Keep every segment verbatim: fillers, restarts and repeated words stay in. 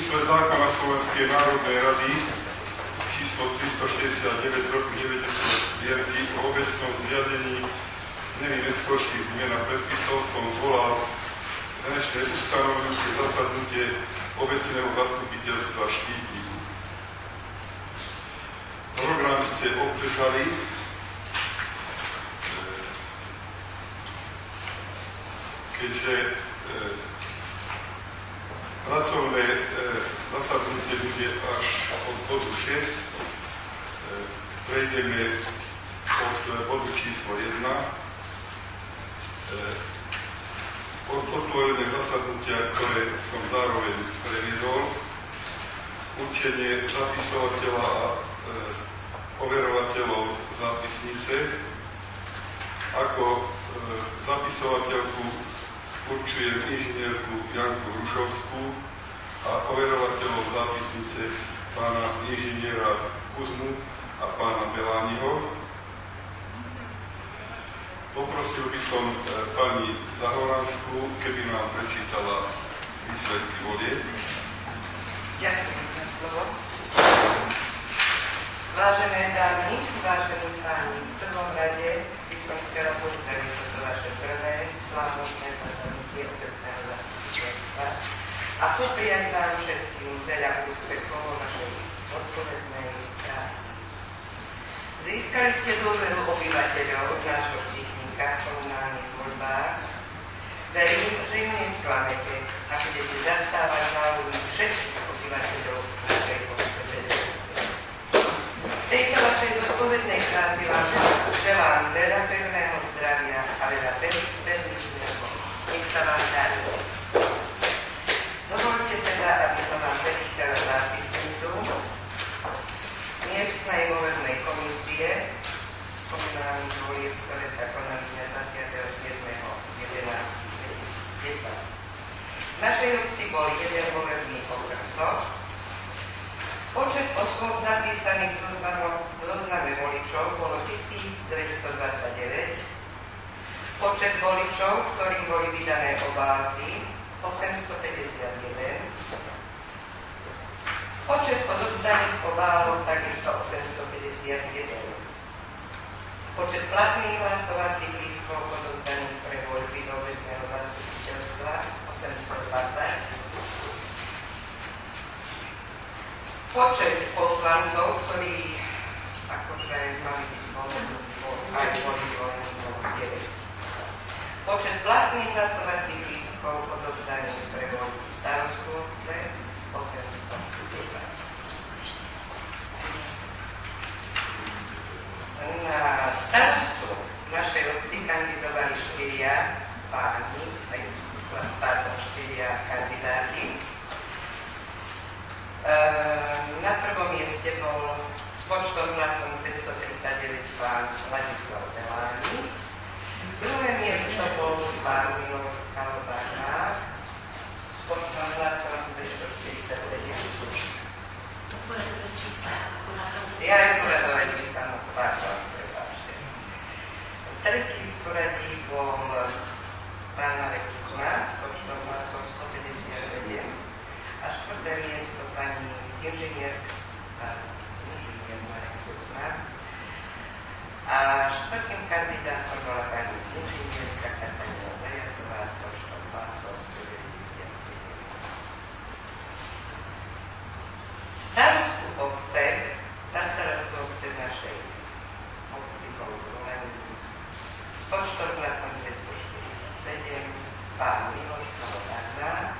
zmysle zákona Slovenskej národnej rady číslo tristošesťdesiatdeväť roku deväťdesiatdeväť o obecnom zriadení zmeny neskôrších zmien a predpisov som zvolal dnešné ustanovujúce zasadnutie obecného zastupiteľstva Štítik. Program ste obdržali. Keďže e, pracovné e, zasadnutie bude až od bodu šesť, e, prejdeme od bodu číslo jedna. E, od otvorené zasadnutia, ktoré som zároveň previedol, určenie zapisovateľa a e, overovateľov zápisnice, ako e, zapisovateľku určujem inžinierku Janku Hrušovskú a overovateľov zápisnice pána inžiniera Kuzmu a pána Belániho. Poprosil by som e, pani Zahoranskú, keby nám prečítala výsledky volieb. Ďakujem za slovo. Vážené dámy, vážení páni, v prvom rade by som chcela pozdraviť toto vaše prvé slávnostné zasadnutie obecného zastupiteľstva a popriať vám všetkým veľa úspechov vo vašej odpovednej práci. Získali ste dôveru obyvateľov nášho Štítnika v komunálnych voľbách. Verím, že ju nesklamete a budete zastávať záujmy všetkých obyvateľov našej obce. V tejto vašej zodpovednej práci vám želám veľa pevného zdravia a veľa pevných nervov. Nech sa vám darí. Dovolte teda, aby som vám prečítala zápisnicu miestnej volebnej komisie komunálnych volieb, ktoré sa konali na dvadsiateho siedmeho jedenásteho dvetisícdesať. V našej obci bol jeden volebný okrsok. Počet osôb zapísaných v zozname voličov bolo tisícdvestodvadsaťdeväť. Počet voličov, ktorým boli vydané obálky, osemstopäťdesiatjeden. Počet odovzdaných obálok takisto osemstopäťdesiatjeden. Počet platných hlasovacích lístkov odovzdaných pre voľby do obecného zastupiteľstva osemstodvadsať. Počet poslancov, ktorí akože mali byť zvolení, aj boli zvolení, bolo deväť. Počet platných hlasovacích lístkov odovzdaných pre voľby starostu obce osemstodesať. Na starostu našej obci kandidovali štyria páni, aj pardon, štyria kandidáti. Na prvom mieste bol s počtom hlasom dvestotridsaťdeväť pán Ladislav Beláni. Druhé miesto bol pán Miloš Kalobána s počtom hlasom dvestoštyridsaťsedem. To poradové čísla. Ja aj poradové čísla, no pardon, prepáčte. Tretí v poradí bol pán Marek Kuzma s počtom hlasom stopäťdesiatsedem. A štvrté miesto pani inžinier, inžinier Marek Kuzma. A štvrtým kandidátom bola pani inžinierka Katarina Zajatová s počtom hlasov stodeväťdesiatsedem. Starostu obce, za starostu obce našej obci bol zvolený s počtom hlasom dvestoštyridsaťsedem pán Miloš Kalobána.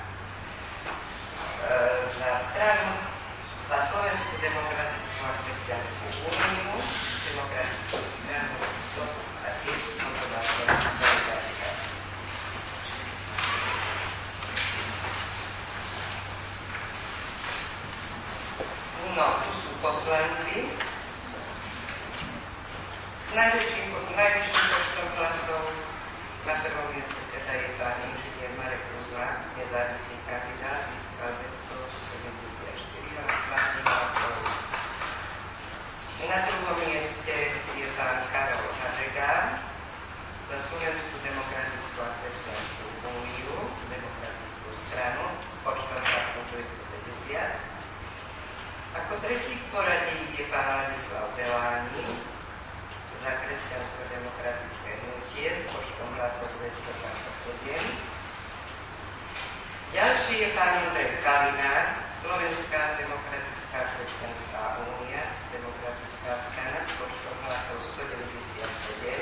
Za stranu, za Slovenskú demokratickú a kresťanskú úniu, demokratickú stranu a tiež slobodná solidarita. No, tu sú poslanci. S najväčším, najvyšším počtom hlasov na prvom mieste teda je pán inžinier Marek Kuzma, nezávislý kandidát, získal dvestosedemdesiatštyri hlasov. Na druhom mieste je pán Karol Hadžega za Slovenskú demokratickú a kresťanskú úniu, demokratickú stranu s počtom hlasov dvestopäťdesiat. Ďalší je pán Jurek Kalina, Slovenská demokratická kresťanská únia, demokratická strana s počtom hlasov sto deväťdesiatsedem.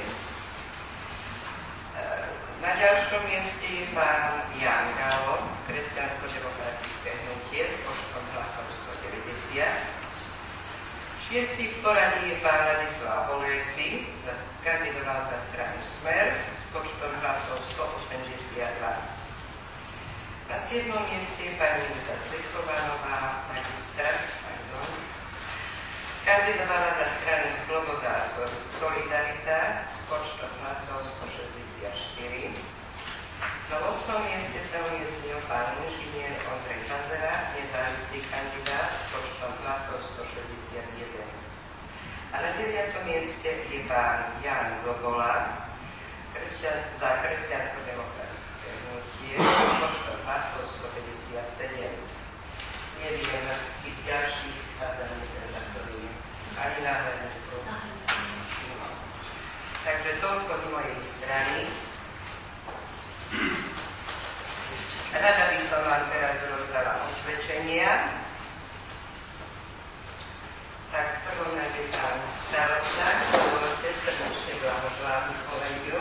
Na ďalšom mieste je pán Jan Galo, kresťansko-demokratické hnutie s počtom hlasov sto deväťdesiat. Šiestý v poradí je pán Ladislav Olejci, kandidoval za stranu Smer s počtom hlasov sto osemdesiatdva. Na siedmom mieste je pani Judita Stechovanová, magistra, pardon, kandidovala za stranu Sloboda a Solidarita s počtom hlasov sto šesťdesiatštyri. Na ôsmom mieste sa umiestnil pán inžinier Ondrej Hazera, nezávislý kandidát s počtom hlasov sto šesťdesiatjeden. A na deviatom mieste je pán Jan Zobola, kresťansk- za kresťansko-demokratické hnutie s počtom hlasov sto päťdesiatsedem. Neviem, z ďalších hľadaných redaktorov ani náhľadných. Takže toľko z mojej strany. Rada by som vám teraz rozdala osvedčenia. Tak v prvom rade pán starosta, dovolte srdečne blahoželám Slovenčiu.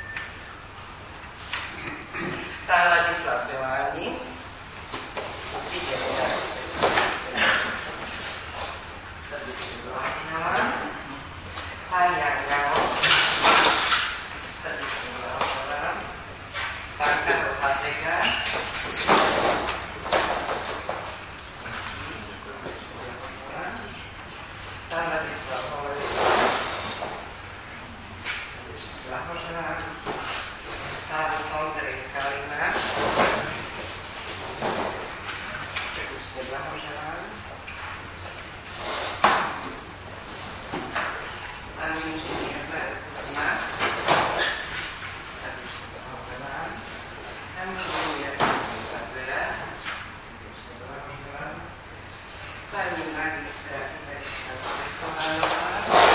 Pán Ladislav Beláni. Idem teraz. Srdečne blahoželám. Pán Jan Galo. Srdečne blahoželám. Pán Karol Patrika. Pán Ladislav Olejci. Srdečne blahoželám. Pán Ondrej Kalina. Srdečne blahoželám. Pán inžinier Markus Mas. Srdečne blahoželám. Pán inžinier Hazera. Srdečne blahoželám. Pani magistra Iveta Stechovanová.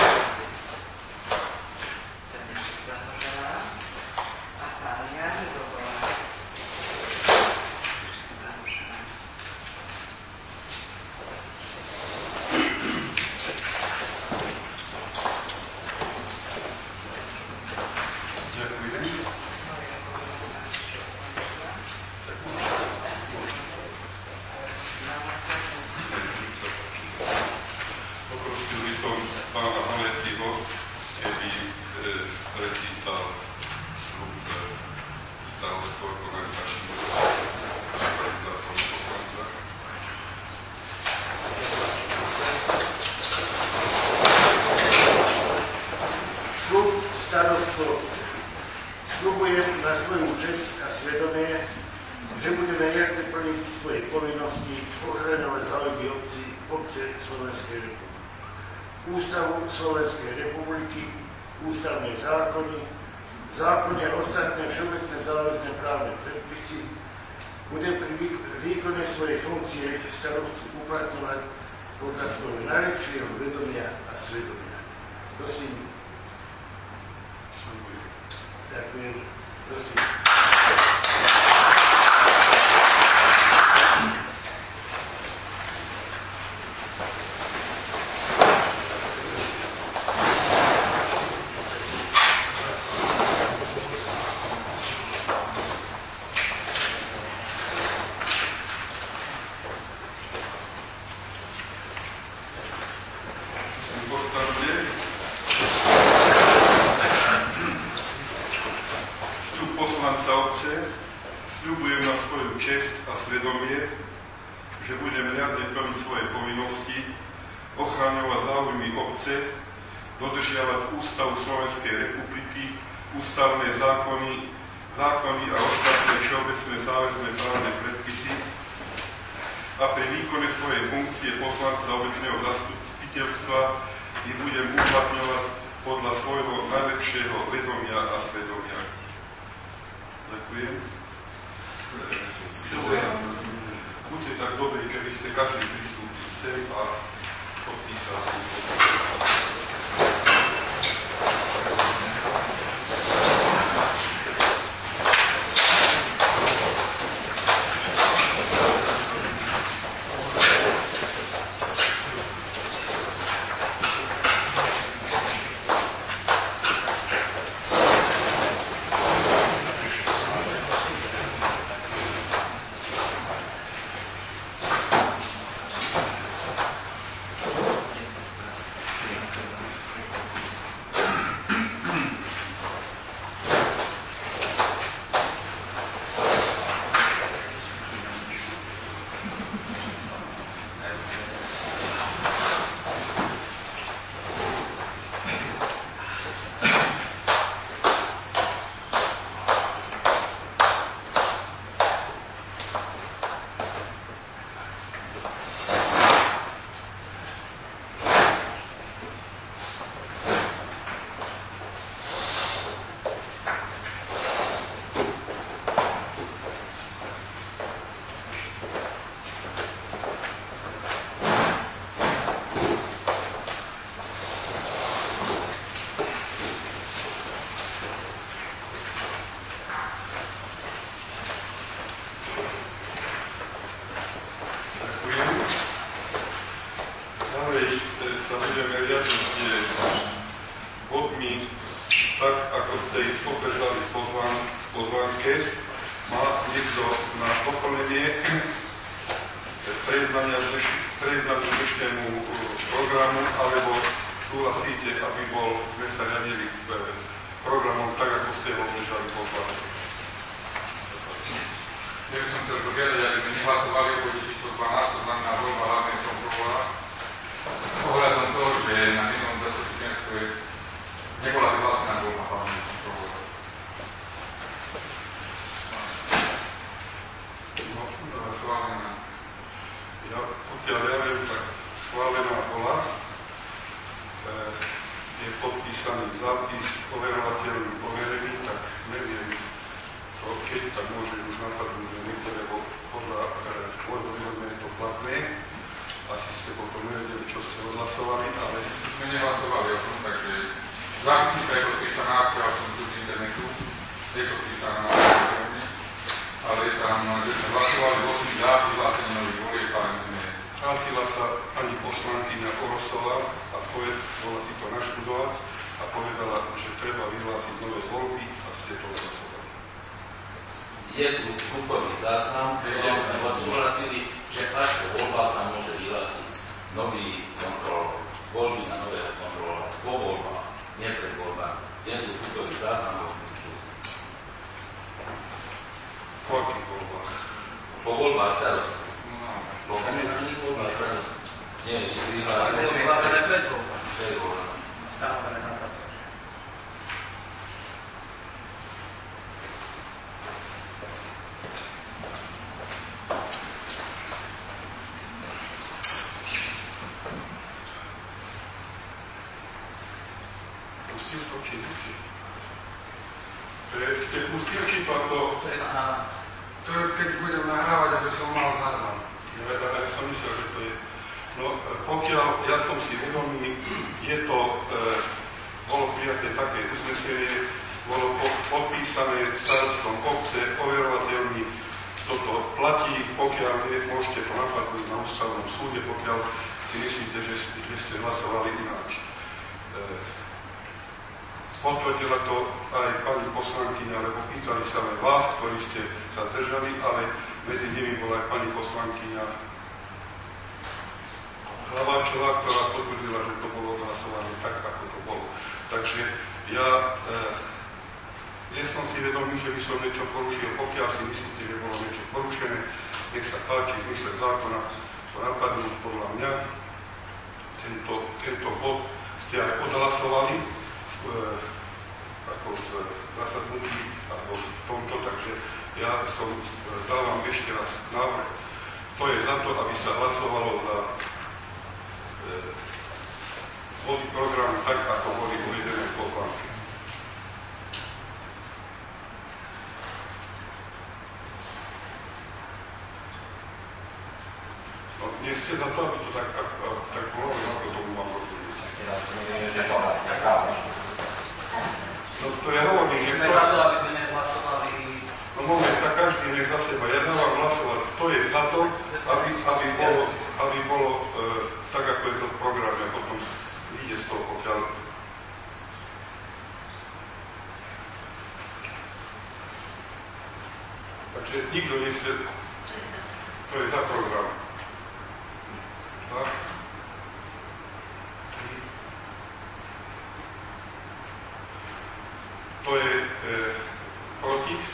Srdečne blahoželám. A pán Jan Zobola. Srdečne blahoželám. Ďakujem. Poprosil by som pána Olejciho, keby prečítal slub starostov ako najstarší zákon poslanca. Slub starostov. Sľubujem na svoju česť a svedomie, že budeme riadne plniť svoje povinnosti ochraňovať záujmy obcí, obce Slovenskej republiky. Ústavu Slovenskej republiky, ústavné zákony, zákony a ostatné všeobecné záväzné právne predpisy budem pri výkone svojej funkcie starostu uplatňovať podľa svojho najlepšieho vedomia a svedomia. Prosím. Ďakujem. Prosím. Sľubujem na svoju česť a svedomie, že budem riadne plniť svoje povinnosti, ochraňovať záujmy obce, dodržiavať Ústavu Slovenskej republiky, ústavné zákony, zákony a ostatné všeobecné záväzné právne predpisy a pri výkone svojej funkcie poslanca obecného zastupiteľstva ich budem uplatňovať podľa svojho najlepšieho vedomia a svedomia. Ďakujem. Buďte tak dobrí, keby ste každý pristúpil sem a podpísal si. doplnenie prejednania dnešnému programu, alebo súhlasíte, aby bol, sme sa riadili programom tak, ako ste ho bežali po vláde. Ja by som chcel požiadať, aby sme nehlasovali o bode číslo dvanásť, to znamená voľba hlavného kontrolóra. Ohľadom toho, že na minulom zastupiteľstve nebola vyhlásená voľba hlavného kontrolóra. No, schválená. Ja, pokiaľ ja viem, tak schválená bola. E, je podpísaný zápis overovateľný overený, tak neviem, to, keď tak môže už napadnúť, že niektoré podľa môjho výhodné je to platné. Asi ste potom nevedeli, čo ste odhlasovali, ale... My nehlasovali o tom, takže zápisnica je podpísaná, ktorá som tu z internetu, je podpísaná na internetu, ale je tam, že sme hlasovali osem za vyhlásenie nových volieb, ale my sme... Vrátila sa pani poslankyňa Orosová a poved, bola si to naštudovať a povedala, že treba vyhlásiť nové voľby a ste to odhlasovali. Je tu hlukový záznam, ktorom sme odsúhlasili, že až po voľbách sa môže vyhlásiť nový kontrolór, voľby na nového kontrolóra, po voľbách, nie pred voľbami. Je tu hlukový záznam, ktorý si čuť. Po akých voľbách? Po voľbách starosti. Po komunálnych voľbách starosti. Nie, nie si vyhlásené. Ale vyhlásené pred voľbách. Pred voľbách. Stanovené na práce. Pustilky, to je, ste pustilky, to ako... To je na... To je, keď budem nahrávať, aby som mal záznam. Ja, ja som myslel, že to je... No, pokiaľ ja som si vedomý, je to, e, bolo prijaté také uznesenie, bolo po, podpísané starostom obce, overovateľmi, toto platí, pokiaľ nie, môžete to napadnúť na ústavnom súde, pokiaľ si myslíte, že, že ste hlasovali ináč. E, Potvrdila to aj pani poslankyňa, lebo pýtali sa aj vás, ktorí ste sa zdržali, ale medzi nimi bola aj pani poslankyňa Hlaváčová, ktorá potvrdila, že to bolo hlasované tak, ako to bolo. Takže ja e, nie som si vedomý, že by som niečo porušil. Pokiaľ si myslíte, že bolo niečo porušené, nech sa páči v zmysle zákona to napadnú podľa mňa. Tento, tento bod ste aj odhlasovali e, ako v zasadnutí alebo v tomto, takže ja som, dávam ešte raz návrh. To je za to, aby sa hlasovalo za e, body programu tak, ako boli uvedené v pozvánke. No, nie ste za to, aby to tak, tak, tak bolo, ako tomu mám rozumieť. No to ja hovorím, že... Sme za to, aby sme nehlasovali... No moment, tak každý nech za seba. Ja dávam hlasovať, to je za to, aby, aby bolo, aby bolo e, tak, ako je to v programe, a potom ide z toho, pokiaľ... Takže nikto nechce... To je za program. Tak? To je e, proti.